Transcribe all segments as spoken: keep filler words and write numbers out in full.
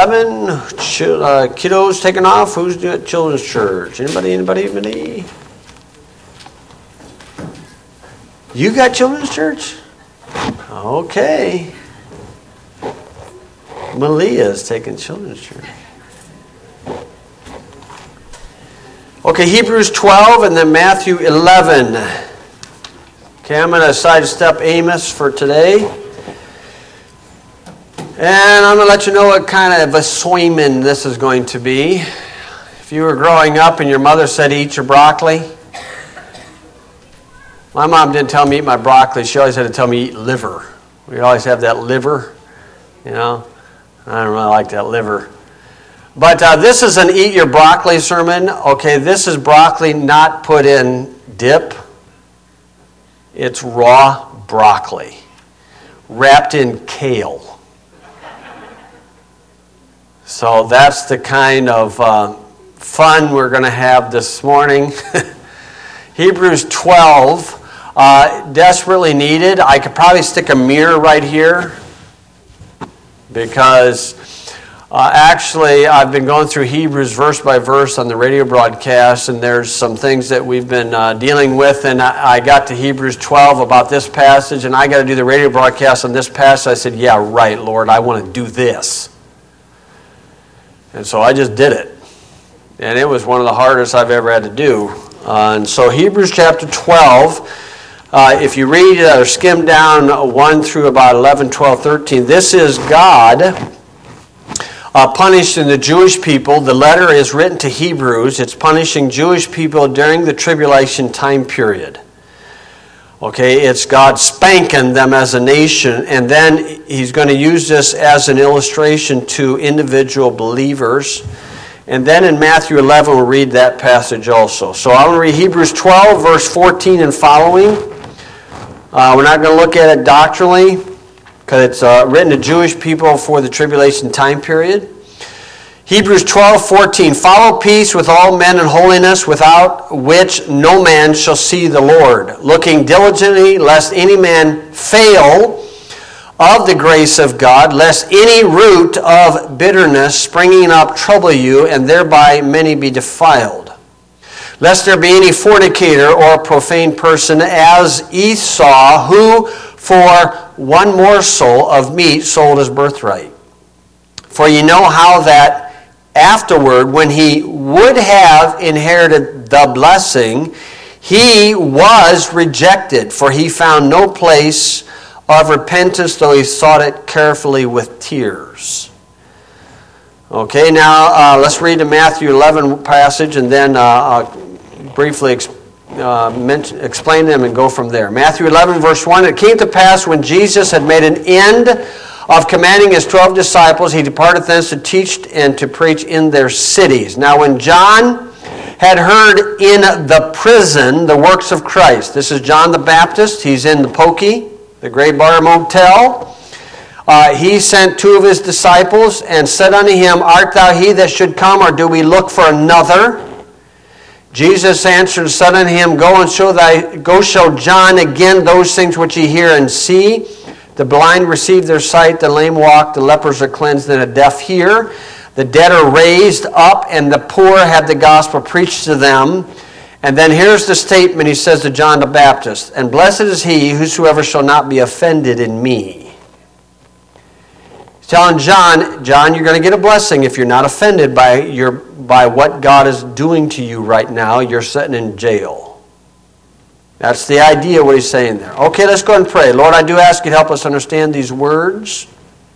eleven, ch- uh, kiddos taking off. Who's doing children's church? Anybody, anybody, anybody? You got children's church? Okay. Malia's taking children's church. Okay, Hebrews twelve and then Matthew eleven. Okay, I'm going to sidestep Amos for today. And I'm going to let you know what kind of a sermon this is going to be. If you were growing up and your mother said, eat your broccoli. My mom didn't tell me to eat my broccoli. She always had to tell me to eat liver. We always have that liver, you know. I don't really like that liver. But uh, this is an eat your broccoli sermon. Okay, this is broccoli not put in dip. It's raw broccoli wrapped in kale. So that's the kind of uh, fun we're going to have this morning. Hebrews twelve, uh, desperately needed. I could probably stick a mirror right here because uh, actually I've been going through Hebrews verse by verse on the radio broadcast, and there's some things that we've been uh, dealing with, and I, I got to Hebrews twelve about this passage, and I got to do the radio broadcast on this passage. I said, yeah, right, Lord, I want to do this. And so I just did it. And it was one of the hardest I've ever had to do. Uh, and so Hebrews chapter twelve, uh, if you read uh, or skim down one through about eleven, twelve, thirteen, this is God uh, punishing the Jewish people. The letter is written to Hebrews. It's punishing Jewish people during the tribulation time period. Okay, it's God spanking them as a nation, and then he's going to use this as an illustration to individual believers. And then in Matthew eleven, we'll read that passage also. So I'm going to read Hebrews twelve, verse fourteen and following. Uh, we're not going to look at it doctrinally, because it's uh, written to Jewish people for the tribulation time period. Hebrews twelve, fourteen, follow peace with all men and holiness, without which no man shall see the Lord, looking diligently lest any man fail of the grace of God, lest any root of bitterness springing up trouble you, and thereby many be defiled. Lest there be any fornicator or profane person as Esau, who for one morsel of meat sold his birthright. For you know how that afterward, when he would have inherited the blessing, he was rejected, for he found no place of repentance, though he sought it carefully with tears. Okay, now uh, let's read the Matthew eleven passage, and then uh, I'll briefly ex- uh, mention, explain them and go from there. Matthew eleven, verse one, it came to pass when Jesus had made an end of commanding his twelve disciples, he departed thence to teach and to preach in their cities. Now when John had heard in the prison the works of Christ, this is John the Baptist, he's in the Pokey, the Gray Bar Motel, uh, he sent two of his disciples and said unto him, art thou he that should come, or do we look for another? Jesus answered and said unto him, go and show thy, go show John again those things which ye hear and see. The blind receive their sight, the lame walk, the lepers are cleansed, and the deaf hear. The dead are raised up, and the poor have the gospel preached to them. And then here's the statement he says to John the Baptist, and blessed is he whosoever shall not be offended in me. He's telling John, John, you're going to get a blessing if you're not offended by your by what God is doing to you right now. You're sitting in jail. That's the idea what he's saying there. Okay, let's go and pray. Lord, I do ask you to help us understand these words.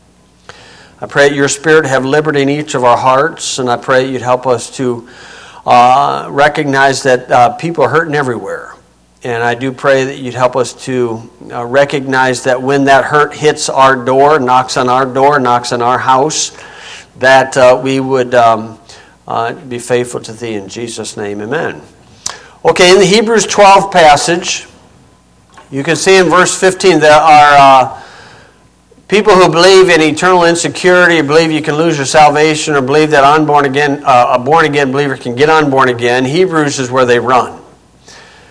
I pray that your Spirit have liberty in each of our hearts, and I pray that you'd help us to uh, recognize that uh, people are hurting everywhere. And I do pray that you'd help us to uh, recognize that when that hurt hits our door, knocks on our door, knocks on our house, that uh, we would um, uh, be faithful to thee. In Jesus' name, amen. Okay, in the Hebrews twelve passage, you can see in verse fifteen there are uh, people who believe in eternal insecurity, believe you can lose your salvation, or believe that unborn again, uh, a born-again believer can get unborn again. Hebrews is where they run.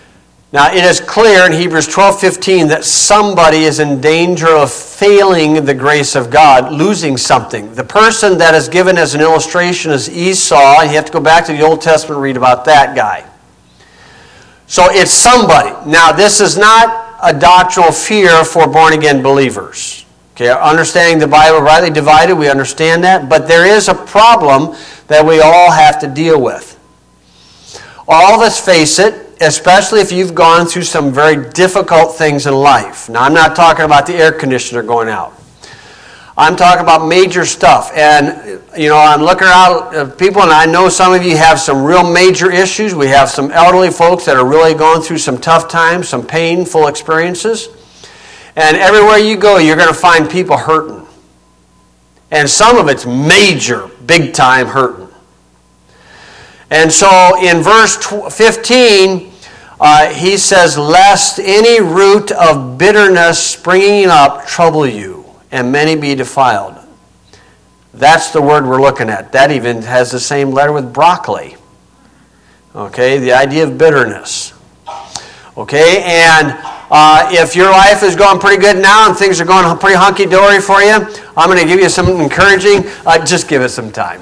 Now, it is clear in Hebrews twelve fifteen that somebody is in danger of failing the grace of God, losing something. The person that is given as an illustration is Esau, and you have to go back to the Old Testament and read about that guy. So it's somebody. Now, this is not a doctrinal fear for born-again believers. Okay, understanding the Bible rightly divided, we understand that, but there is a problem that we all have to deal with. All of us face it, especially if you've gone through some very difficult things in life. Now, I'm not talking about the air conditioner going out. I'm talking about major stuff. And, you know, I'm looking out at people, and I know some of you have some real major issues. We have some elderly folks that are really going through some tough times, some painful experiences. And everywhere you go, you're going to find people hurting. And some of it's major, big-time hurting. And so in verse fifteen, uh, he says, lest any root of bitterness springing up trouble you, and many be defiled. That's the word we're looking at. That even has the same letter with broccoli. Okay, the idea of bitterness. Okay, and uh, if your life is going pretty good now and things are going pretty hunky-dory for you, I'm going to give you some encouraging. Uh, just give it some time.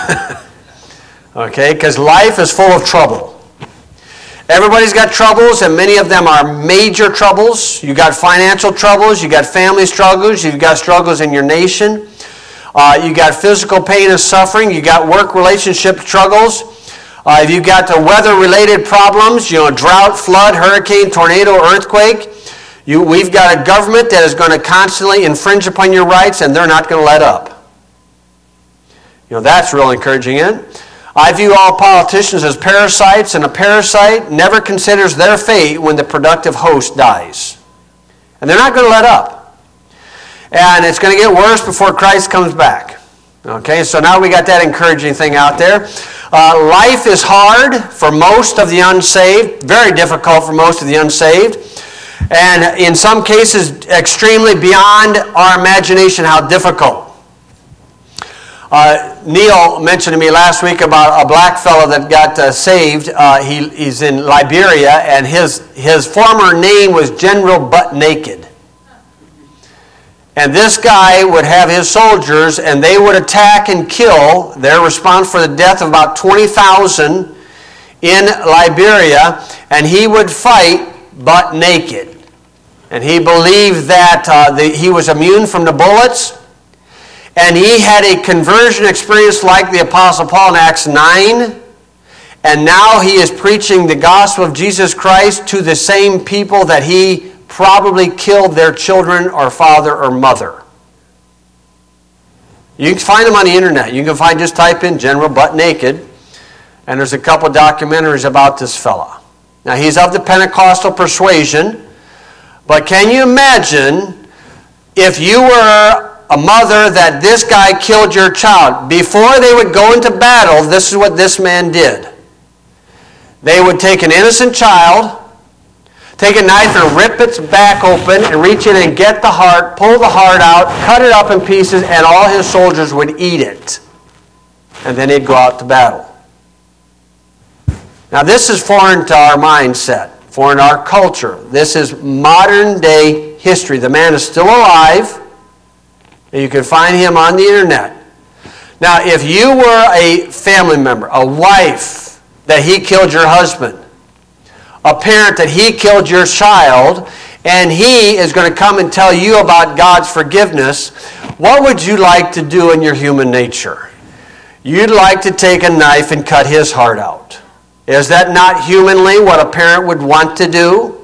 Okay, because life is full of trouble. Everybody's got troubles, and many of them are major troubles. You got financial troubles, you got family struggles, you've got struggles in your nation. Uh, you got physical pain and suffering, you got work relationship struggles. Uh, you've got the weather-related problems, you know, drought, flood, hurricane, tornado, earthquake. You, we've got a government that is going to constantly infringe upon your rights, and they're not going to let up. You know, that's real encouraging, isn't it? I view all politicians as parasites, and a parasite never considers their fate when the productive host dies. And they're not going to let up. And it's going to get worse before Christ comes back. Okay, so now we got that encouraging thing out there. Uh, life is hard for most of the unsaved, very difficult for most of the unsaved, and in some cases extremely beyond our imagination how difficult. Uh, Neil mentioned to me last week about a black fellow that got uh, saved. Uh, he, he's in Liberia, and his, his former name was General Butt Naked. And this guy would have his soldiers, and they would attack and kill. They're responsible for the death of about twenty thousand in Liberia, and he would fight butt naked. And he believed that uh, the, he was immune from the bullets. And he had a conversion experience like the Apostle Paul in Acts nine. And now he is preaching the gospel of Jesus Christ to the same people that he probably killed their children or father or mother. You can find them on the internet. You can find, just type in General Butt Naked. And there's a couple documentaries about this fella. Now he's of the Pentecostal persuasion. But can you imagine if you were a mother that this guy killed your child? Before they would go into battle, this is what this man did. They would take an innocent child, take a knife and rip its back open and reach in and get the heart, pull the heart out, cut it up in pieces, and all his soldiers would eat it. And then he'd go out to battle. Now this is foreign to our mindset, foreign to our culture. This is modern day history. The man is still alive. And you can find him on the internet. Now, if you were a family member, a wife that he killed your husband, a parent that he killed your child, and he is going to come and tell you about God's forgiveness, what would you like to do in your human nature? You'd like to take a knife and cut his heart out. Is that not humanly what a parent would want to do?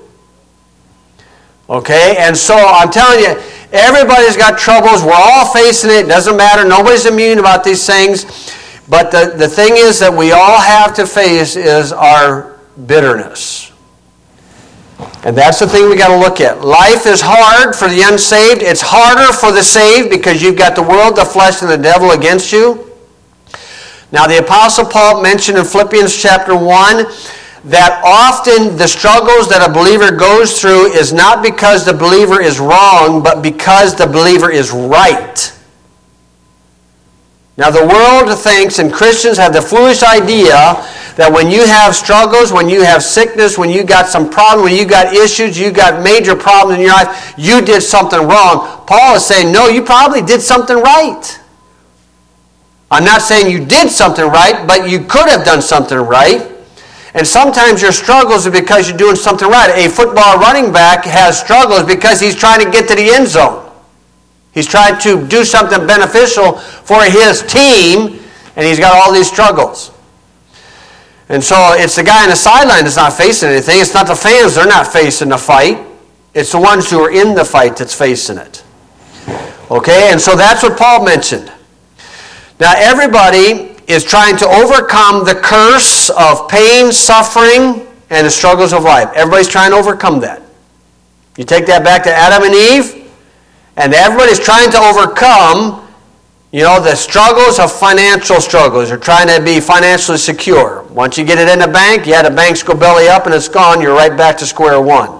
Okay, and so I'm telling you, everybody's got troubles. We're all facing it. It doesn't matter. Nobody's immune about these things. But the, the thing is that we all have to face is our bitterness. And that's the thing we got to look at. Life is hard for the unsaved. It's harder for the saved because you've got the world, the flesh, and the devil against you. Now the Apostle Paul mentioned in Philippians chapter one that often the struggles that a believer goes through is not because the believer is wrong, but because the believer is right. Now the world thinks, and Christians have the foolish idea, that when you have struggles, when you have sickness, when you got some problem, when you got issues, you got major problems in your life, you did something wrong. Paul is saying, no, you probably did something right. I'm not saying you did something right, but you could have done something right. And sometimes your struggles are because you're doing something right. A football running back has struggles because he's trying to get to the end zone. He's trying to do something beneficial for his team, and he's got all these struggles. And so it's the guy on the sideline that's not facing anything. It's not the fans. They're not facing the fight. It's the ones who are in the fight that's facing it. Okay, and so that's what Paul mentioned. Now everybody is trying to overcome the curse of pain, suffering, and the struggles of life. Everybody's trying to overcome that. You take that back to Adam and Eve, and everybody's trying to overcome, you know, the struggles of financial struggles. You're trying to be financially secure. Once you get it in the bank, yeah, the banks go belly up and it's gone. You're right back to square one.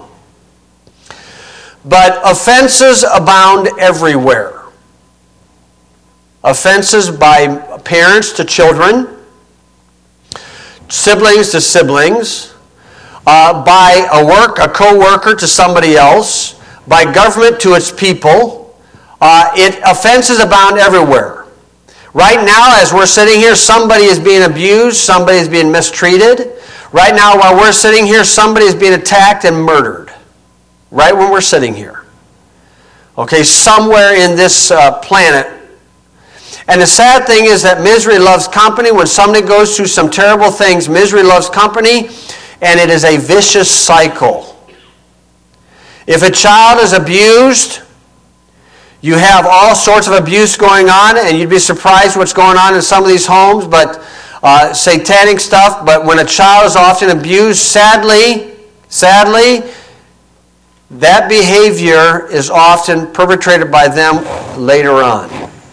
But offenses abound everywhere. Offenses by parents to children, siblings to siblings, uh, by a work, a co-worker to somebody else, by government to its people. Uh, it offenses abound everywhere. Right now, as we're sitting here, somebody is being abused, somebody is being mistreated. Right now, while we're sitting here, somebody is being attacked and murdered. Right when we're sitting here. Okay, somewhere in this uh, planet. And the sad thing is that misery loves company. When somebody goes through some terrible things, misery loves company, and it is a vicious cycle. If a child is abused, you have all sorts of abuse going on, and you'd be surprised what's going on in some of these homes, but uh, satanic stuff. But when a child is often abused, sadly, sadly, that behavior is often perpetrated by them later on.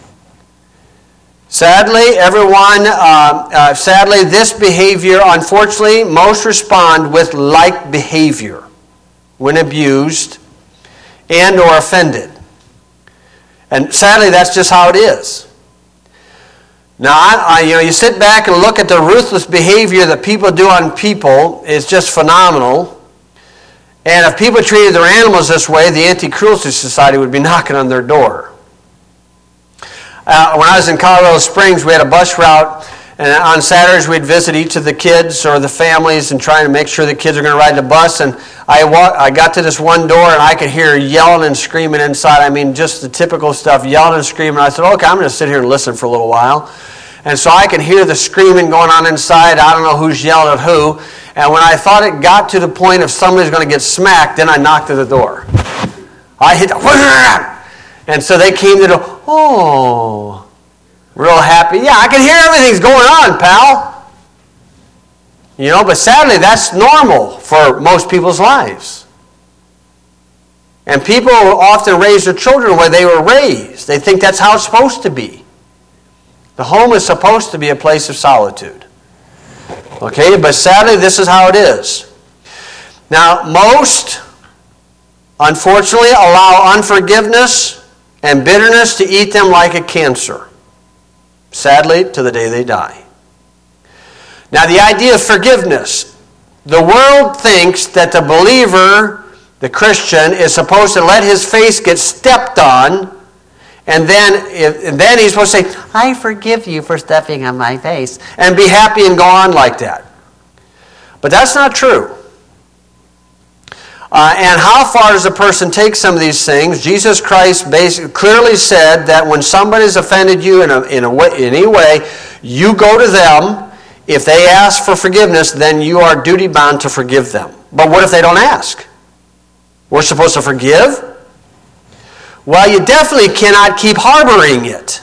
Sadly, everyone, uh, uh, sadly, this behavior, unfortunately, most respond with like behavior when abused and or offended. And sadly, that's just how it is. Now, I, I, you know, you sit back and look at the ruthless behavior that people do on people, it's just phenomenal. And if people treated their animals this way, the Anti-Cruelty Society would be knocking on their door. Uh, when I was in Colorado Springs, we had a bus route, and on Saturdays we'd visit each of the kids or the families and trying to make sure the kids are going to ride the bus. And I walk, I got to this one door, and I could hear yelling and screaming inside. I mean, just the typical stuff, yelling and screaming. I said, okay, I'm going to sit here and listen for a little while. And so I could hear the screaming going on inside. I don't know who's yelling at who. And when I thought it got to the point of somebody's going to get smacked, then I knocked at the door. I hit the... And so they came to the door. Oh, real happy. Yeah, I can hear everything's going on, pal. You know, but sadly, that's normal for most people's lives. And people often raise their children the way they were raised. They think that's how it's supposed to be. The home is supposed to be a place of solitude. Okay, but sadly, this is how it is. Now, most, unfortunately, allow unforgiveness and bitterness to eat them like a cancer. Sadly, to the day they die. Now, the idea of forgiveness. The world thinks that the believer, the Christian, is supposed to let his face get stepped on, and then, and then he's supposed to say, I forgive you for stepping on my face, and be happy and go on like that. But that's not true. Uh, and how far does a person take some of these things? Jesus Christ basically clearly said that when somebody's offended you in, a, in, a way, in any way, you go to them. If they ask for forgiveness, then you are duty-bound to forgive them. But what if they don't ask? We're supposed to forgive? Well, you definitely cannot keep harboring it.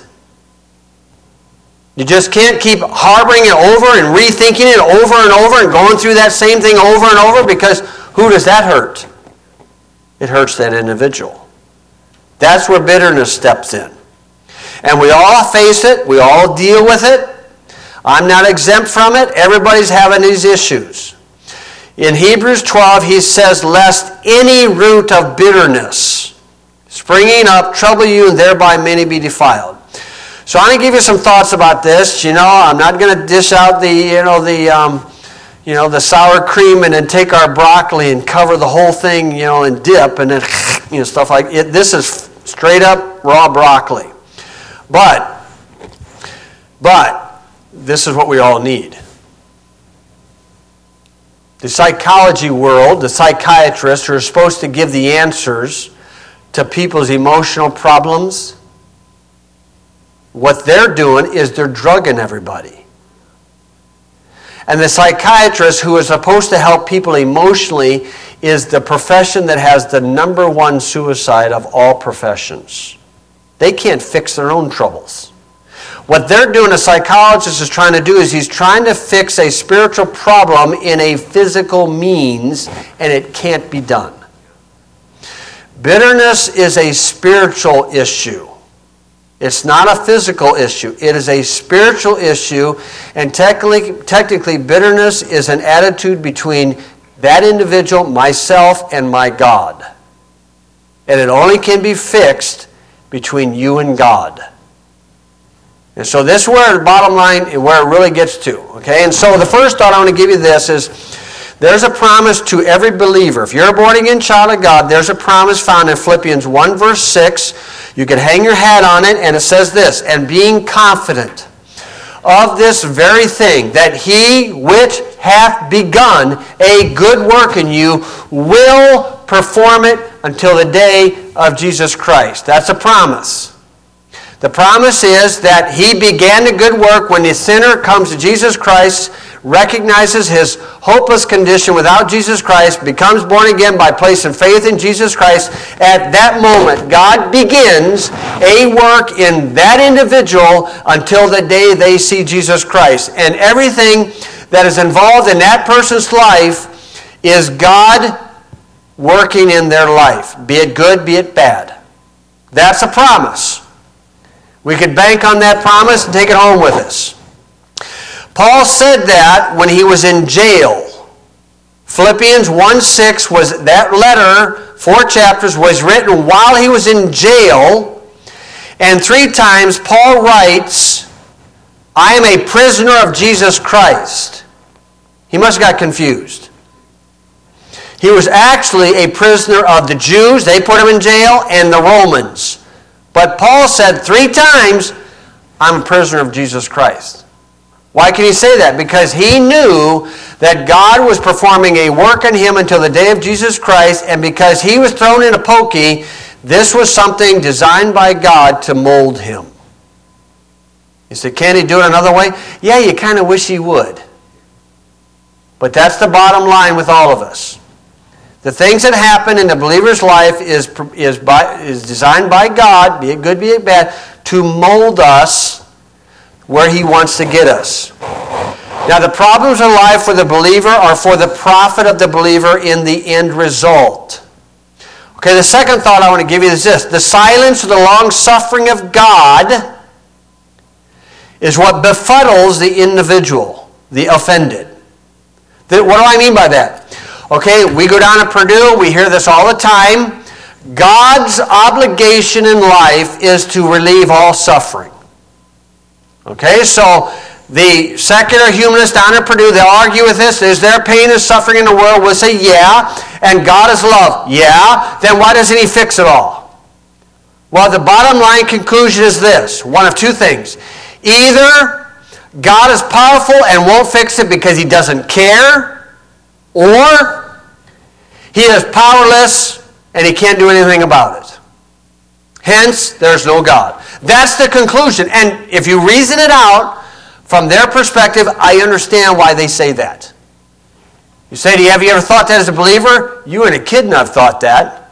You just can't keep harboring it over and rethinking it over and over and going through that same thing over and over, because who does that hurt? It hurts that individual. That's where bitterness steps in. And we all face it. We all deal with it. I'm not exempt from it. Everybody's having these issues. In Hebrews twelve, he says, lest any root of bitterness springing up trouble you, and thereby many be defiled. So I'm going to give you some thoughts about this. You know, I'm not going to dish out the, you know, the, um, you know, the sour cream and then take our broccoli and cover the whole thing, you know, and dip and then, you know, stuff like it. This is straight up raw broccoli. But, but, this is what we all need. The psychology world, the psychiatrists who are supposed to give the answers to people's emotional problems, what they're doing is they're drugging everybody. And the psychiatrist who is supposed to help people emotionally is the profession that has the number one suicide of all professions. They can't fix their own troubles. What they're doing, a psychologist is trying to do, is he's trying to fix a spiritual problem in a physical means, and it can't be done. Bitterness is a spiritual issue. It's not a physical issue. It is a spiritual issue, and technically, technically bitterness is an attitude between that individual, myself, and my God. And it only can be fixed between you and God. And so this is where the bottom line, where it really gets to. Okay? And so the first thought I want to give you this is, there's a promise to every believer. If you're a born-again child of God, there's a promise found in Philippians one verse six. You can hang your hat on it, and it says this, and being confident of this very thing, that he which hath begun a good work in you will perform it until the day of Jesus Christ. That's a promise. The promise is that he began the good work when the sinner comes to Jesus Christ, recognizes his hopeless condition without Jesus Christ, becomes born again by placing faith in Jesus Christ. At that moment, God begins a work in that individual until the day they see Jesus Christ. And everything that is involved in that person's life is God working in their life, be it good, be it bad. That's a promise. We could bank on that promise and take it home with us. Paul said that when he was in jail. Philippians one six was that letter, four chapters, was written while he was in jail. And three times Paul writes, I am a prisoner of Jesus Christ. He must have got confused. He was actually a prisoner of the Jews. They put him in jail, and the Romans. But Paul said three times, I'm a prisoner of Jesus Christ. Why can he say that? Because he knew that God was performing a work in him until the day of Jesus Christ, and because he was thrown in a pokey, this was something designed by God to mold him. You say, can he do it another way? Yeah, you kind of wish he would. But that's the bottom line with all of us. The things that happen in the believer's life is, is, by, is designed by God, be it good, be it bad, to mold us where he wants to get us. Now, the problems in life for the believer are for the profit of the believer in the end result. Okay, the second thought I want to give you is this. The silence or the long-suffering of God is what befuddles the individual, the offended. What do I mean by that? Okay, we go down to Purdue, we hear this all the time. God's obligation in life is to relieve all suffering. Okay, so the secular humanists down at Purdue, they'll argue with this. Is there pain and suffering in the world? We'll say, yeah. And God is love. Yeah. Then why doesn't he fix it all? Well, the bottom line conclusion is this. One of two things. Either God is powerful and won't fix it because he doesn't care, or he is powerless and he can't do anything about it. Hence, there's no God. That's the conclusion. And if you reason it out, from their perspective, I understand why they say that. You say, do you, have you ever thought that as a believer? You and a kid and I've thought that.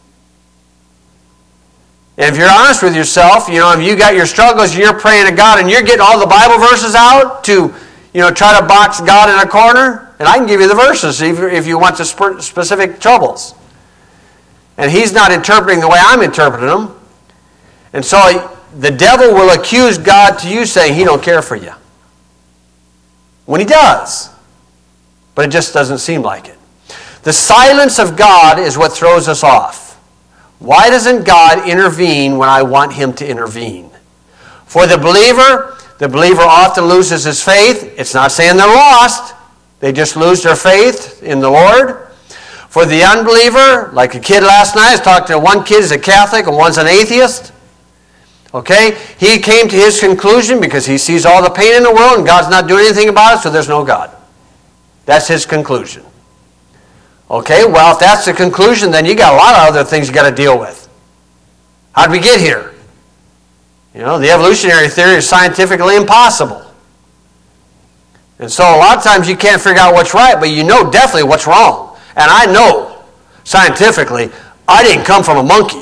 And if you're honest with yourself, you know, if you got your struggles, you're praying to God and you're getting all the Bible verses out to, you know, try to box God in a corner, and I can give you the verses if you want the specific troubles. And he's not interpreting the way I'm interpreting them. And so the devil will accuse God to you saying he don't care for you. When he does. But it just doesn't seem like it. The silence of God is what throws us off. Why doesn't God intervene when I want him to intervene? For the believer, the believer often loses his faith. It's not saying they're lost. They just lose their faith in the Lord. For the unbeliever, like a kid last night, I was talking to one kid who's a Catholic and one's an atheist. Okay? He came to his conclusion because he sees all the pain in the world and God's not doing anything about it, so there's no God. That's his conclusion. Okay? Well, if that's the conclusion, then you got a lot of other things you got to deal with. How'd we get here? You know, the evolutionary theory is scientifically impossible. And so a lot of times you can't figure out what's right, but you know definitely what's wrong. And I know, scientifically, I didn't come from a monkey.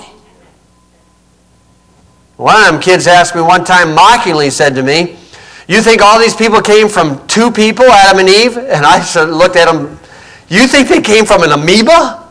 One of them kids asked me one time, mockingly said to me, you think all these people came from two people, Adam and Eve? And I looked at him, you think they came from an amoeba?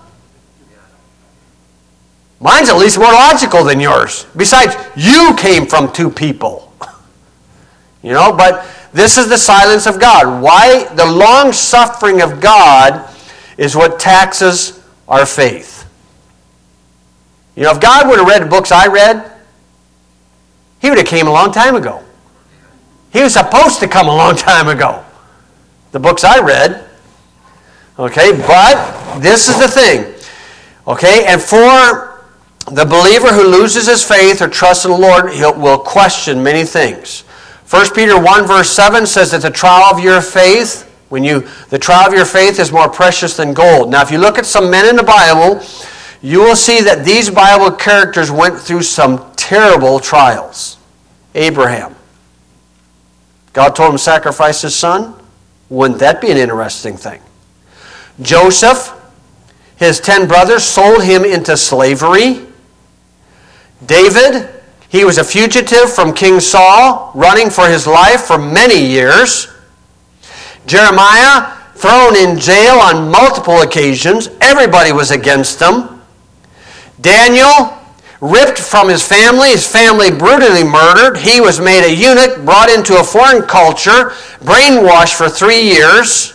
Mine's at least more logical than yours. Besides, you came from two people. You know, but this is the silence of God. Why? The long suffering of God is what taxes our faith. You know, if God would have read the books I read, he would have came a long time ago. He was supposed to come a long time ago. The books I read. Okay, but this is the thing. Okay, and for the believer who loses his faith or trusts in the Lord, he will question many things. First Peter one verse seven says that the trial of your faith, when you, the trial of your faith is more precious than gold. Now, if you look at some men in the Bible, you will see that these Bible characters went through some terrible trials. Abraham. God told him to sacrifice his son. Wouldn't that be an interesting thing? Joseph, his ten brothers sold him into slavery. David, he was a fugitive from King Saul, running for his life for many years. Jeremiah, thrown in jail on multiple occasions. Everybody was against him. Daniel, ripped from his family, his family brutally murdered. He was made a eunuch, brought into a foreign culture, brainwashed for three years.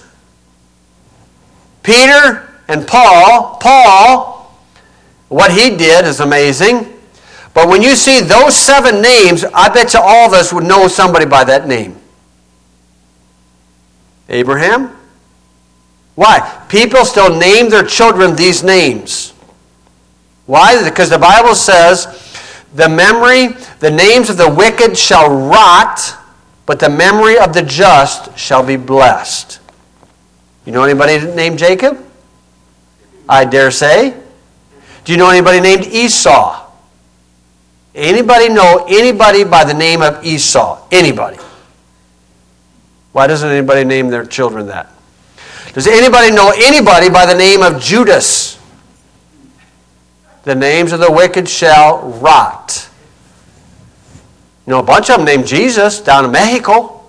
Peter and Paul, Paul, what he did is amazing. But when you see those seven names, I bet you all of us would know somebody by that name. Abraham? Why? People still name their children these names. Why? Because the Bible says, the memory, the names of the wicked shall rot, but the memory of the just shall be blessed. You know anybody named Jacob? I dare say. Do you know anybody named Esau? Anybody know anybody by the name of Esau? Anybody? Why doesn't anybody name their children that? Does anybody know anybody by the name of Judas? The names of the wicked shall rot. You know, a bunch of them named Jesus down in Mexico.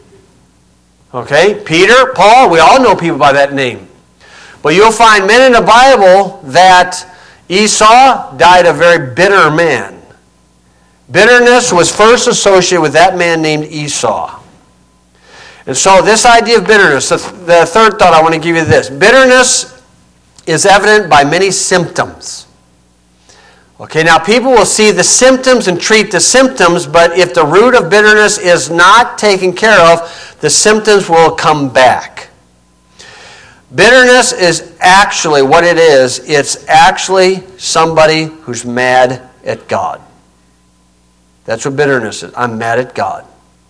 Okay, Peter, Paul, we all know people by that name. But you'll find men in the Bible that Esau died a very bitter man. Bitterness was first associated with that man named Esau. And so this idea of bitterness, the third thought I want to give you this. Bitterness is evident by many symptoms. Okay, now people will see the symptoms and treat the symptoms, but if the root of bitterness is not taken care of, the symptoms will come back. Bitterness is actually what it is. It's actually somebody who's mad at God. That's what bitterness is. I'm mad at God.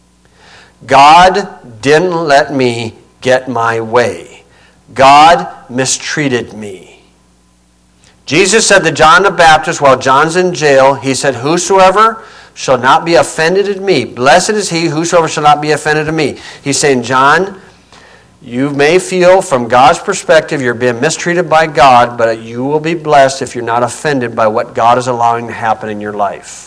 God didn't let me get my way. God mistreated me. Jesus said to John the Baptist while John's in jail, he said, whosoever shall not be offended at me, blessed is he whosoever shall not be offended at me. He's saying, John, you may feel from God's perspective you're being mistreated by God, but you will be blessed if you're not offended by what God is allowing to happen in your life.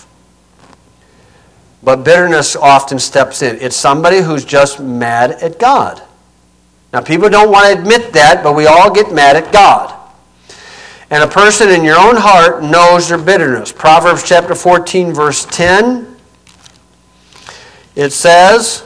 But bitterness often steps in. It's somebody who's just mad at God. Now, people don't want to admit that, but we all get mad at God. And a person in your own heart knows their bitterness. Proverbs chapter fourteen, verse ten. It says,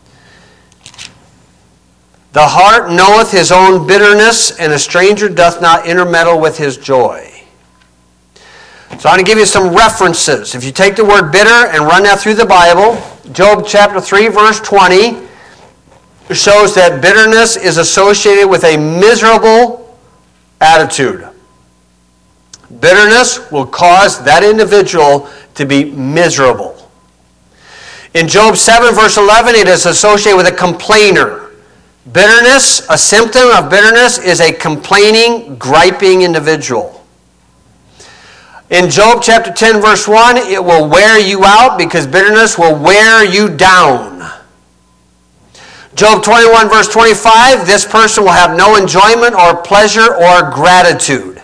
the heart knoweth his own bitterness, and a stranger doth not intermeddle with his joy. So I'm going to give you some references. If you take the word bitter and run that through the Bible, Job chapter three, verse twenty, shows that bitterness is associated with a miserable attitude. Bitterness will cause that individual to be miserable. In Job seven, verse eleven, it is associated with a complainer. Bitterness, a symptom of bitterness, is a complaining, griping individual. In Job chapter ten, verse one, it will wear you out because bitterness will wear you down. Job twenty-one, verse twenty-five, this person will have no enjoyment or pleasure or gratitude.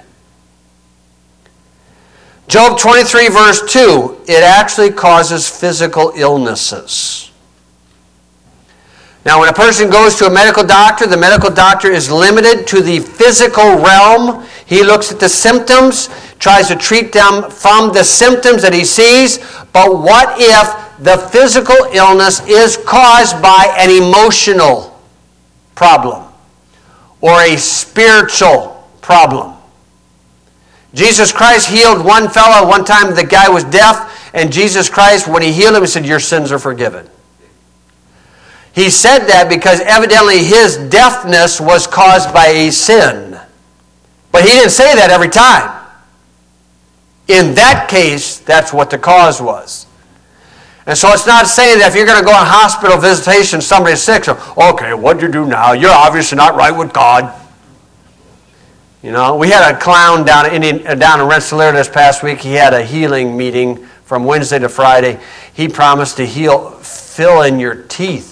Job twenty-three, verse two, it actually causes physical illnesses. Now, when a person goes to a medical doctor, the medical doctor is limited to the physical realm. He looks at the symptoms, tries to treat them from the symptoms that he sees. But what if the physical illness is caused by an emotional problem or a spiritual problem? Jesus Christ healed one fellow. One time the guy was deaf, and Jesus Christ, when he healed him, he said, "Your sins are forgiven." He said that because evidently his deafness was caused by a sin. But he didn't say that every time. In that case, that's what the cause was. And so it's not saying that if you're going to go on hospital visitation, somebody's sick, so, okay, what do you do now? You're obviously not right with God. You know, we had a clown down in, Indian, down in Rensselaer this past week. He had a healing meeting from Wednesday to Friday. He promised to heal, fill in your teeth.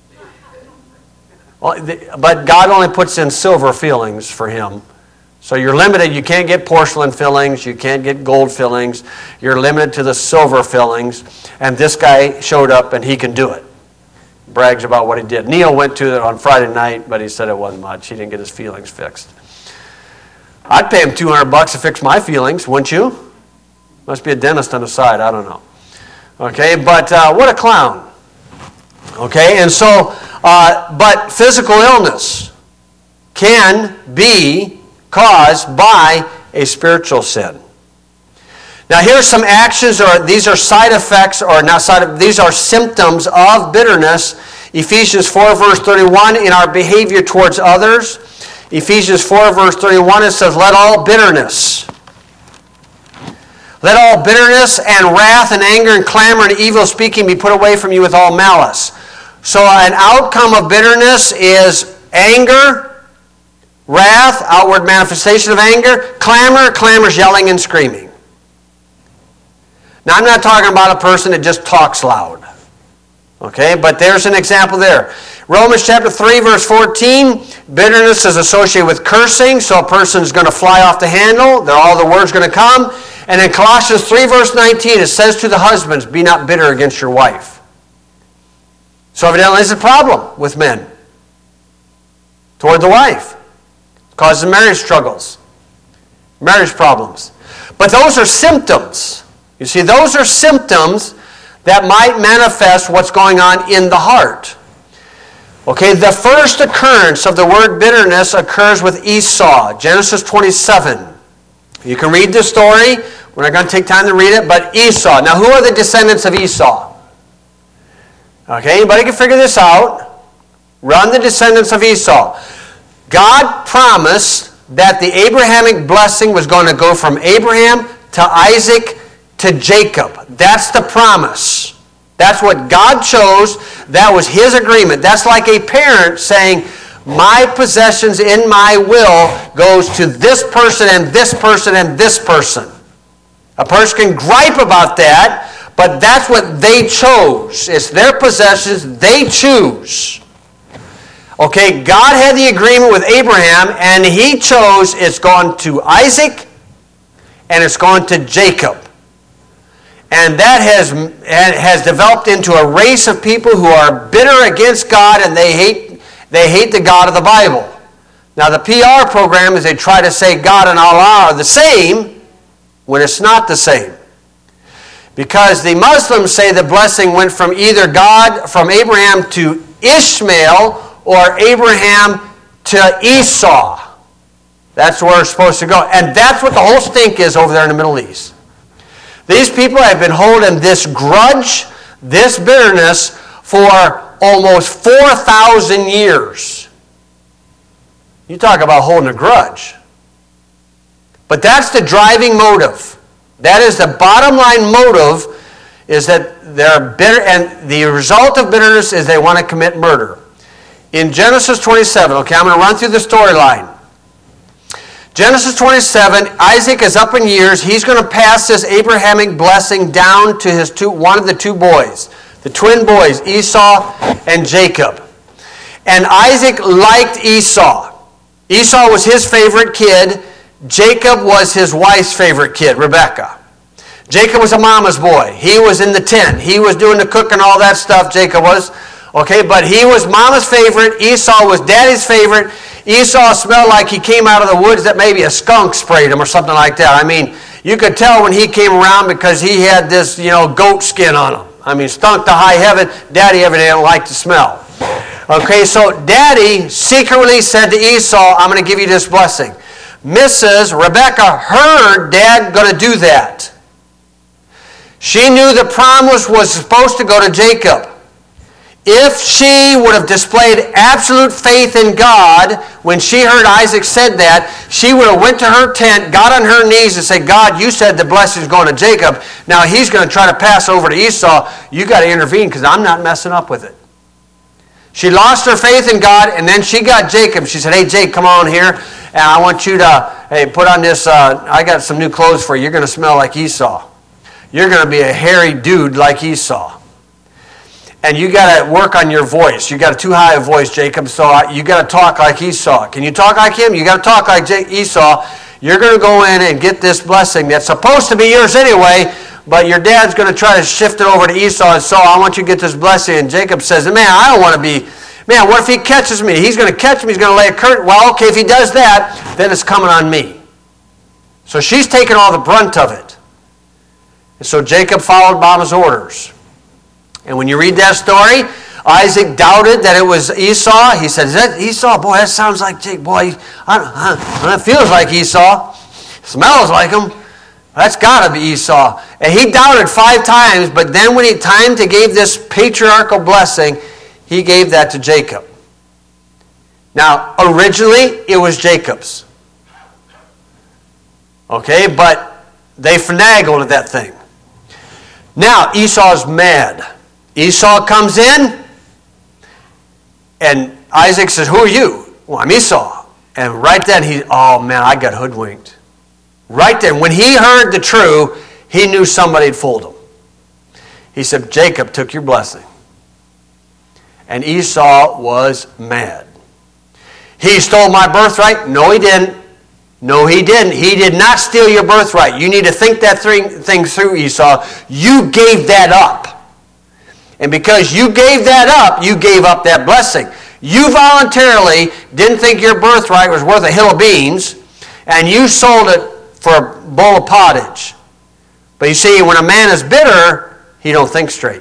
But God only puts in silver fillings for him. So you're limited. You can't get porcelain fillings. You can't get gold fillings. You're limited to the silver fillings. And this guy showed up and he can do it. Brags about what he did. Neil went to it on Friday night, but he said it wasn't much. He didn't get his feelings fixed. I'd pay him two hundred bucks to fix my feelings, wouldn't you? Must be a dentist on the side. I don't know. Okay, but uh, what a clown. Okay, and so... Uh, but physical illness can be caused by a spiritual sin. Now here's some actions, or these are side effects, or not side. These are symptoms of bitterness. Ephesians four, verse thirty-one, in our behavior towards others. Ephesians four, verse thirty-one, it says, "Let all bitterness, let all bitterness and wrath and anger and clamor and evil speaking be put away from you with all malice." So an outcome of bitterness is anger, wrath, outward manifestation of anger, clamor, clamor's yelling and screaming. Now I'm not talking about a person that just talks loud. Okay, but there's an example there. Romans chapter three, verse fourteen, bitterness is associated with cursing, so a person's going to fly off the handle, they're all the words going to come. And in Colossians three, verse nineteen, it says to the husbands, "Be not bitter against your wife." So evidently there's a problem with men toward the wife. It causes marriage struggles, marriage problems. But those are symptoms. You see, those are symptoms that might manifest what's going on in the heart. Okay, the first occurrence of the word bitterness occurs with Esau, Genesis twenty-seven. You can read the story. We're not going to take time to read it, but Esau. Now, who are the descendants of Esau? Okay, anybody can figure this out? Run the descendants of Esau. God promised that the Abrahamic blessing was going to go from Abraham to Isaac to Jacob. That's the promise. That's what God chose. That was his agreement. That's like a parent saying, my possessions in my will goes to this person and this person and this person. A person can gripe about that, but that's what they chose. It's their possessions. They choose. Okay, God had the agreement with Abraham, and he chose it's gone to Isaac and it's gone to Jacob. And that has, has developed into a race of people who are bitter against God, and they hate, they hate the God of the Bible. Now, the P R program is they try to say God and Allah are the same when it's not the same. Because the Muslims say the blessing went from either God, from Abraham to Ishmael, or Abraham to Esau. That's where it's supposed to go. And that's what the whole stink is over there in the Middle East. These people have been holding this grudge, this bitterness, for almost four thousand years. You talk about holding a grudge. But that's the driving motive. That is the bottom line motive, is that they're bitter, and the result of bitterness is they want to commit murder. In Genesis twenty-seven, okay, I'm going to run through the storyline. Genesis twenty-seven, Isaac is up in years. He's going to pass this Abrahamic blessing down to his two, one of the two boys, the twin boys, Esau and Jacob. And Isaac liked Esau. Esau was his favorite kid. Jacob was his wife's favorite kid, Rebekah. Jacob was a mama's boy. He was in the tent. He was doing the cooking, all that stuff, Jacob was. Okay, but he was mama's favorite. Esau was daddy's favorite. Esau smelled like he came out of the woods that maybe a skunk sprayed him or something like that. I mean, you could tell when he came around because he had this, you know, goat skin on him. I mean, stunk to high heaven. Daddy evidently liked to smell. Okay, so Daddy secretly said to Esau, I'm going to give you this blessing. Missus Rebekah heard Dad going to do that. She knew the promise was supposed to go to Jacob. If she would have displayed absolute faith in God when she heard Isaac said that, she would have went to her tent, got on her knees and said, God, you said the blessing is going to Jacob. Now he's going to try to pass over to Esau. You got to intervene because I'm not messing up with it. She lost her faith in God, and then she got Jacob. She said, hey, Jake, come on here, and I want you to, hey, put on this, uh, I got some new clothes for you. You're going to smell like Esau. You're going to be a hairy dude like Esau. And you got to work on your voice. You got a too high a voice, Jacob, so you got to talk like Esau. Can you talk like him? You got to talk like Esau. You're going to go in and get this blessing that's supposed to be yours anyway, but your dad's going to try to shift it over to Esau, and so I want you to get this blessing. And Jacob says, man, I don't want to be, man, what if he catches me? He's going to catch me. He's going to lay a curtain. Well, okay, if he does that, then it's coming on me. So she's taking all the brunt of it. And so Jacob followed Mama's orders. And when you read that story, Isaac doubted that it was Esau. He said, is that Esau? Boy, that sounds like Jake. Boy, I, I, it feels like Esau. Smells like him. That's got to be Esau. And he doubted five times, but then when he time to give this patriarchal blessing, he gave that to Jacob. Now, originally, it was Jacob's. Okay, but they finagled at that thing. Now, Esau's mad. Esau comes in, and Isaac says, who are you? Well, I'm Esau. And right then, he, oh man, I got hoodwinked. Right then, when he heard the truth, he knew somebody had fooled him. He said, Jacob took your blessing. And Esau was mad. He stole my birthright? No, he didn't. No, he didn't. He did not steal your birthright. You need to think that thing through, Esau. You gave that up. And because you gave that up, you gave up that blessing. You voluntarily didn't think your birthright was worth a hill of beans, and you sold it for a bowl of pottage. But you see, when a man is bitter, he don't think straight.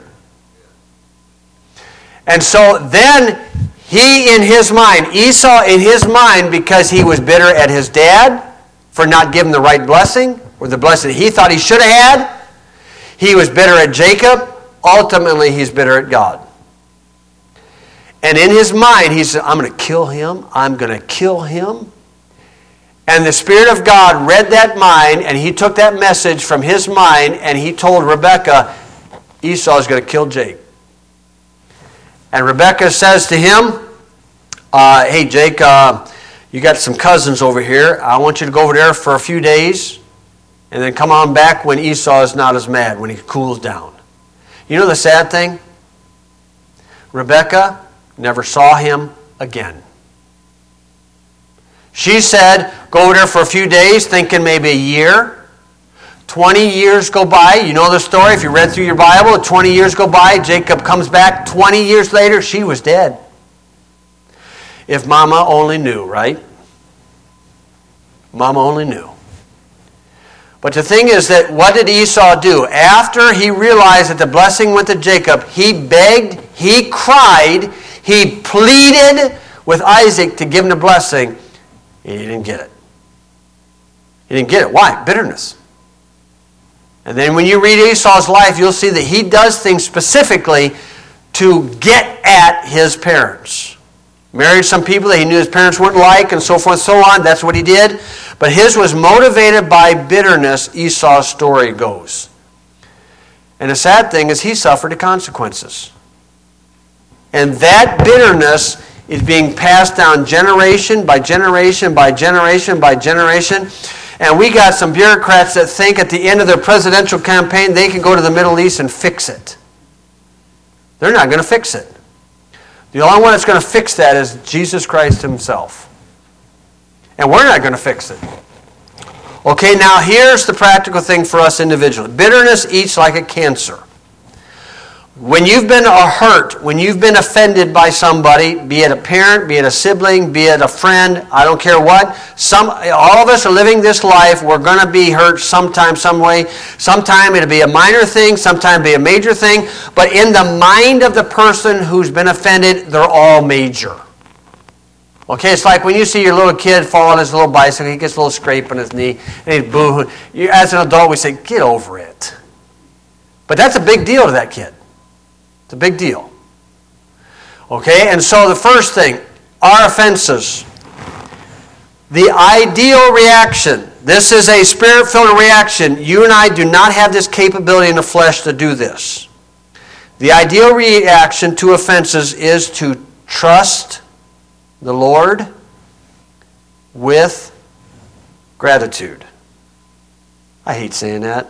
And so then he in his mind, Esau in his mind, because he was bitter at his dad for not giving the right blessing, or the blessing he thought he should have had, he was bitter at Jacob. Ultimately, he's bitter at God. And in his mind, he said, I'm going to kill him. I'm going to kill him. And the Spirit of God read that mind, and he took that message from his mind, and he told Rebekah, Esau is going to kill Jake. And Rebekah says to him, uh, hey, Jake, uh, you got some cousins over here. I want you to go over there for a few days, and then come on back when Esau is not as mad, when he cools down. You know the sad thing? Rebekah never saw him again. She said, go over there for a few days, thinking maybe a year. twenty years go by. You know the story. If you read through your Bible, twenty years go by. Jacob comes back. twenty years later, she was dead. If Mama only knew, right? Mama only knew. But the thing is that what did Esau do? After he realized that the blessing went to Jacob, he begged, he cried, he pleaded with Isaac to give him the blessing. He didn't get it. He didn't get it. Why? Bitterness. And then when you read Esau's life, you'll see that he does things specifically to get at his parents. Married some people that he knew his parents wouldn't like, and so forth and so on. That's what he did. But his was motivated by bitterness, Esau's story goes. And the sad thing is he suffered the consequences. And that bitterness is being passed down generation by generation by generation by generation. And we got some bureaucrats that think at the end of their presidential campaign they can go to the Middle East and fix it. They're not going to fix it. The only one that's going to fix that is Jesus Christ himself. And we're not going to fix it. Okay, now here's the practical thing for us individually. Bitterness eats like a cancer. When you've been hurt, when you've been offended by somebody, be it a parent, be it a sibling, be it a friend, I don't care what, some, all of us are living this life, we're going to be hurt sometime, some way. Sometime it'll be a minor thing, sometime it'll be a major thing, but in the mind of the person who's been offended, they're all major. Okay, it's like when you see your little kid fall on his little bicycle, he gets a little scrape on his knee, and he's boo-hoo. As an adult, we say, get over it. But that's a big deal to that kid. It's a big deal. Okay, and so the first thing, our offenses. The ideal reaction. This is a spirit-filled reaction. You and I do not have this capability in the flesh to do this. The ideal reaction to offenses is to trust the Lord with gratitude. I hate saying that.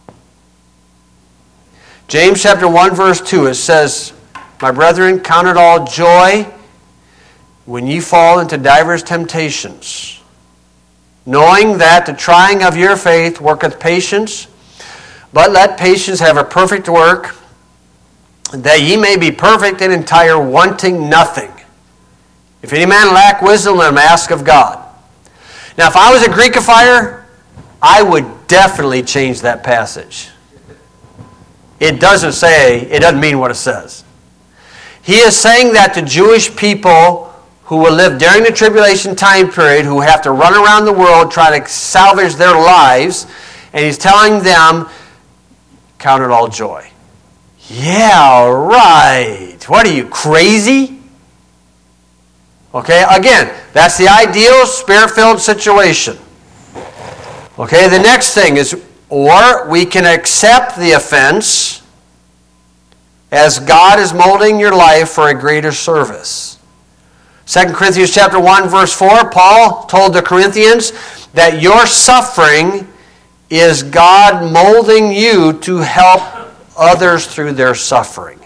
James chapter one verse two, it says, my brethren, count it all joy when ye fall into divers temptations, knowing that the trying of your faith worketh patience, but let patience have a perfect work, that ye may be perfect and entire, wanting nothing. If any man lack wisdom, let him ask of God. Now, if I was a Greekifier, I would definitely change that passage. It doesn't say, it doesn't mean what it says. He is saying that to Jewish people who will live during the tribulation time period, who have to run around the world trying to salvage their lives, and he's telling them, count it all joy. Yeah, right. What are you, crazy? Okay, again, that's the ideal spirit-filled situation. Okay, the next thing is, or we can accept the offense as God is molding your life for a greater service. Second Corinthians chapter one, verse four, Paul told the Corinthians that your suffering is God molding you to help others through their suffering.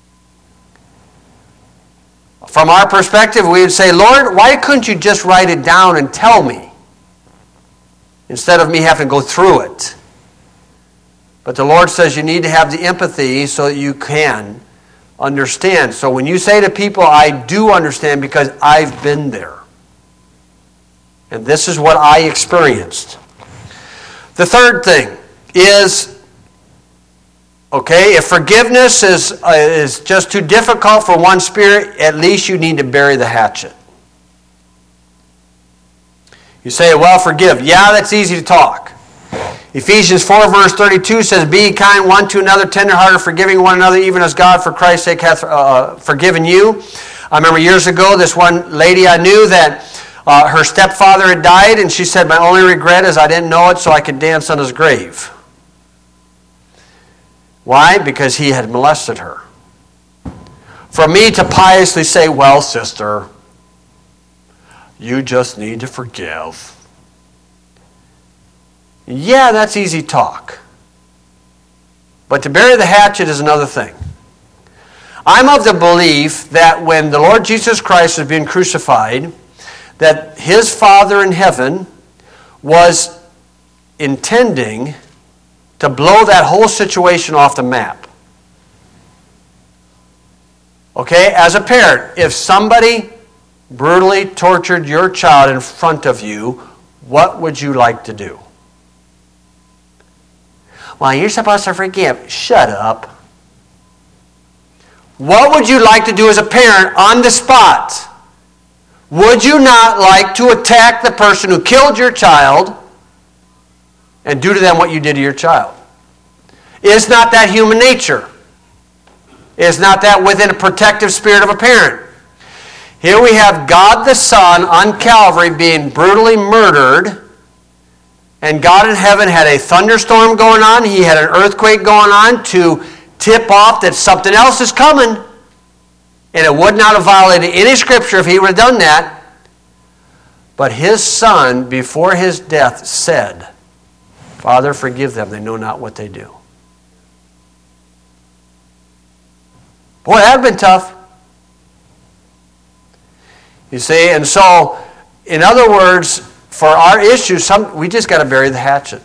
From our perspective, we would say, Lord, why couldn't you just write it down and tell me instead of me having to go through it? But the Lord says you need to have the empathy so that you can understand. So when you say to people, I do understand because I've been there. And this is what I experienced. The third thing is, okay, if forgiveness is, uh, is just too difficult for one spirit, at least you need to bury the hatchet. You say, well, forgive. Yeah, that's easy to talk. Ephesians four verse thirty-two says, be kind one to another, tenderhearted, forgiving one another, even as God for Christ's sake hath uh, forgiven you. I remember years ago, this one lady I knew that uh, her stepfather had died, and she said, my only regret is I didn't know it so I could dance on his grave. Why? Because he had molested her. For me to piously say, well, sister, you just need to forgive. Yeah, that's easy talk. But to bury the hatchet is another thing. I'm of the belief that when the Lord Jesus Christ was being crucified, that his Father in heaven was intending to blow that whole situation off the map. Okay, as a parent, if somebody brutally tortured your child in front of you, what would you like to do? Well, you're supposed to forgive. Shut up. What would you like to do as a parent on the spot? Would you not like to attack the person who killed your child and do to them what you did to your child? Is not that human nature? Is not that within a protective spirit of a parent? Here we have God the Son on Calvary being brutally murdered, and God in heaven had a thunderstorm going on. He had an earthquake going on to tip off that something else is coming. And it would not have violated any scripture if he would have done that. But his Son, before his death, said, Father, forgive them. They know not what they do. Boy, that would have been tough. You see, and so, in other words, for our issues, some, we just got to bury the hatchet.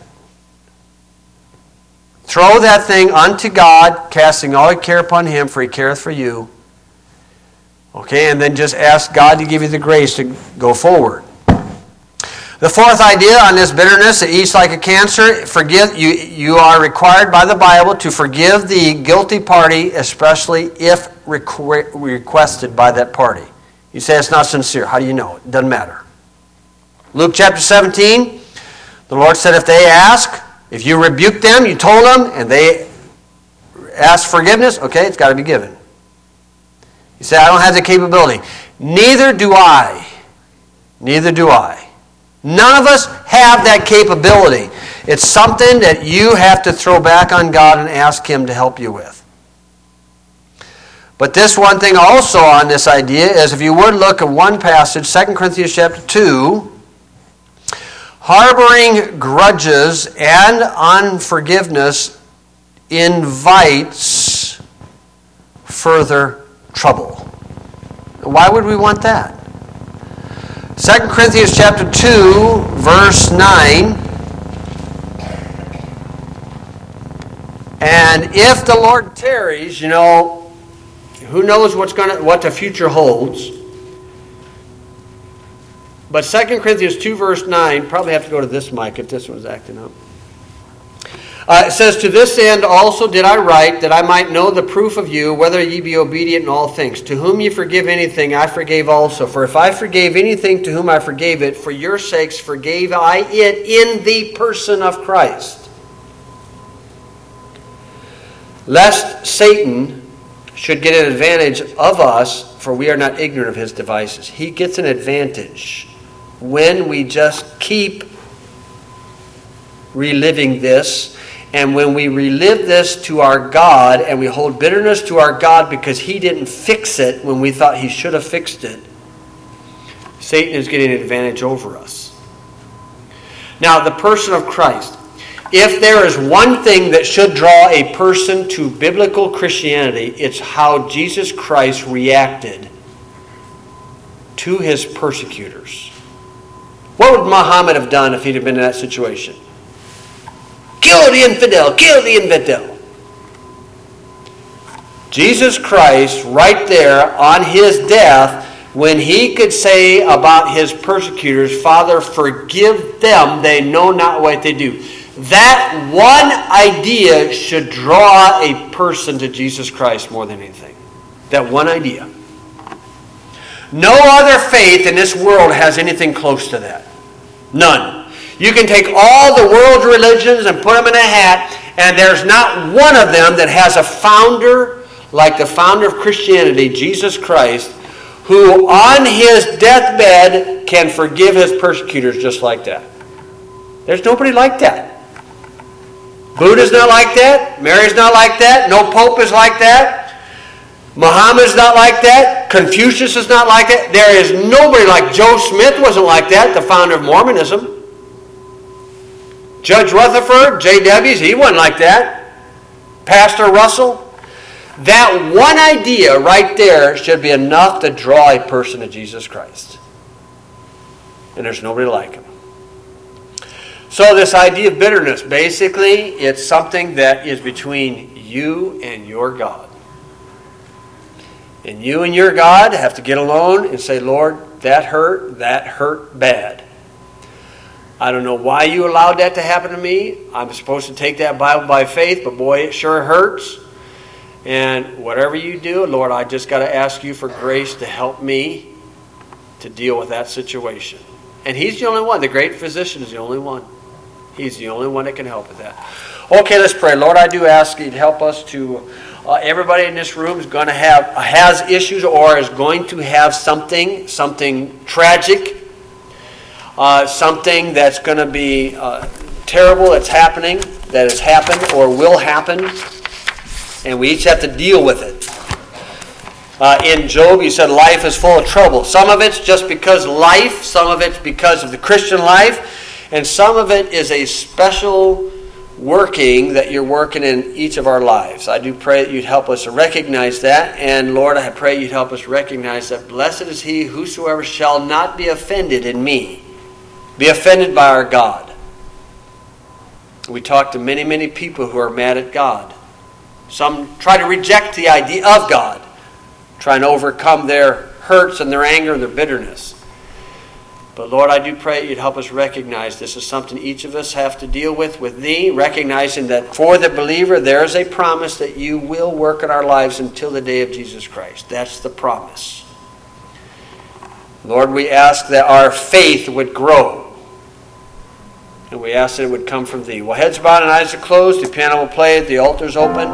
Throw that thing unto God, casting all your care upon him, for he careth for you. Okay, and then just ask God to give you the grace to go forward. The fourth idea on this bitterness, it eats like a cancer. Forgive you. You are required by the Bible to forgive the guilty party, especially if requ- requested by that party. You say it's not sincere. How do you know? It doesn't matter. Luke chapter seventeen, the Lord said if they ask, if you rebuke them, you told them, and they ask forgiveness, okay, it's got to be given. You say, I don't have the capability. Neither do I. Neither do I. None of us have that capability. It's something that you have to throw back on God and ask him to help you with. But this one thing also on this idea is, if you would look at one passage, Second Corinthians chapter two, harboring grudges and unforgiveness invites further trouble. Why would we want that? Second Corinthians chapter two, verse nine. And if the Lord tarries, you know, who knows what's going to, what the future holds. But Second Corinthians two, verse nine, probably have to go to this mic if this one's acting up. Uh, it says, to this end also did I write, that I might know the proof of you, whether ye be obedient in all things. To whom ye forgive anything, I forgave also. For if I forgave anything to whom I forgave it, for your sakes forgave I it in the person of Christ. Lest Satan should get an advantage of us, for we are not ignorant of his devices. He gets an advantage when we just keep reliving this. And when we relive this to our God, and we hold bitterness to our God because he didn't fix it when we thought he should have fixed it, Satan is getting an advantage over us. Now, the person of Christ. If there is one thing that should draw a person to biblical Christianity, it's how Jesus Christ reacted to his persecutors. What would Muhammad have done if he'd have been in that situation? Kill the infidel! Kill the infidel! Jesus Christ, right there on his death, when he could say about his persecutors, Father, forgive them, they know not what they do. That one idea should draw a person to Jesus Christ more than anything. That one idea. No other faith in this world has anything close to that. None. You can take all the world's religions and put them in a hat, and there's not one of them that has a founder like the founder of Christianity, Jesus Christ, who on his deathbed can forgive his persecutors just like that. There's nobody like that. Buddha's not like that. Mary's not like that. No pope is like that. Muhammad's not like that. Confucius is not like that. There is nobody like Joe Smith wasn't like that, the founder of Mormonism. Judge Rutherford, J W's, he wasn't like that. Pastor Russell. That one idea right there should be enough to draw a person to Jesus Christ. And there's nobody like him. So this idea of bitterness, basically, it's something that is between you and your God. And you and your God have to get alone and say, Lord, that hurt, that hurt bad. I don't know why you allowed that to happen to me. I'm supposed to take that Bible by faith, but boy, it sure hurts. And whatever you do, Lord, I just got to ask you for grace to help me to deal with that situation. And he's the only one. The great physician is the only one. He's the only one that can help with that. Okay, let's pray. Lord, I do ask you to help us to Uh, everybody in this room is going to have has issues or is going to have something, something tragic, uh, something that's going to be uh, terrible that's happening, that has happened or will happen, and we each have to deal with it. Uh, in Job, he said life is full of trouble. Some of it's just because life, some of it's because of the Christian life, and some of it is a special working that you're working in each of our lives. I do pray that you'd help us to recognize that, and Lord, I pray you'd help us recognize that blessed is he whosoever shall not be offended in me, be offended by our God. We talk to many, many people who are mad at God. Some try to reject the idea of God, trying to overcome their hurts and their anger and their bitterness. But Lord, I do pray you'd help us recognize this is something each of us have to deal with with thee, recognizing that for the believer there is a promise that you will work in our lives until the day of Jesus Christ. That's the promise. Lord, we ask that our faith would grow. And we ask that it would come from thee. Well, heads bowed and eyes are closed. The piano will play. The altar's open.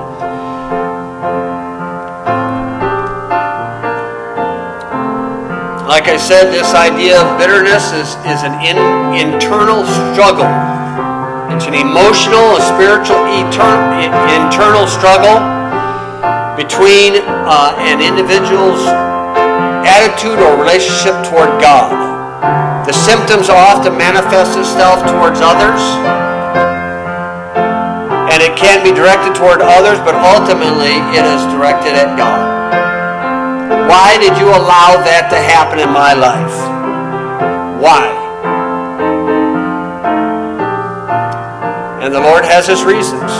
Like I said, this idea of bitterness is, is an in, internal struggle. It's an emotional, a spiritual, etern, internal struggle between uh, an individual's attitude or relationship toward God. The symptoms often manifest itself towards others, and it can be directed toward others, but ultimately it is directed at God. Why did you allow that to happen in my life? Why? And the Lord has his reasons.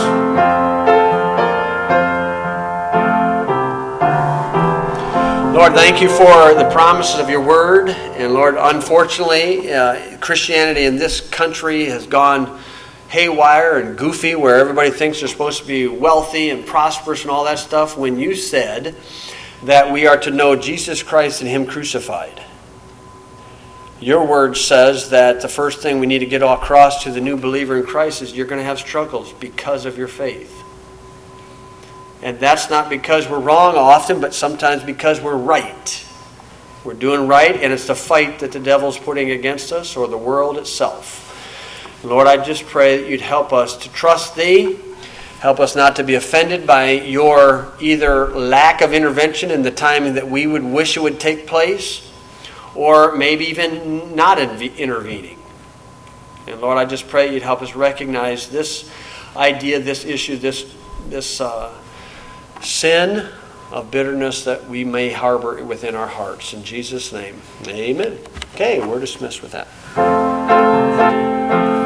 Lord, thank you for the promises of your word. And Lord, unfortunately, uh, Christianity in this country has gone haywire and goofy, where everybody thinks they're supposed to be wealthy and prosperous and all that stuff, when you said that we are to know Jesus Christ and him crucified. Your word says that the first thing we need to get across to the new believer in Christ is you're going to have struggles because of your faith. And that's not because we're wrong often, but sometimes because we're right. We're doing right, and it's the fight that the devil's putting against us or the world itself. Lord, I just pray that you'd help us to trust thee. Help us not to be offended by your either lack of intervention in the timing that we would wish it would take place, or maybe even not intervening. And Lord, I just pray you'd help us recognize this idea, this issue, this, this uh, sin of bitterness that we may harbor within our hearts. In Jesus' name, amen. Okay, we're dismissed with that.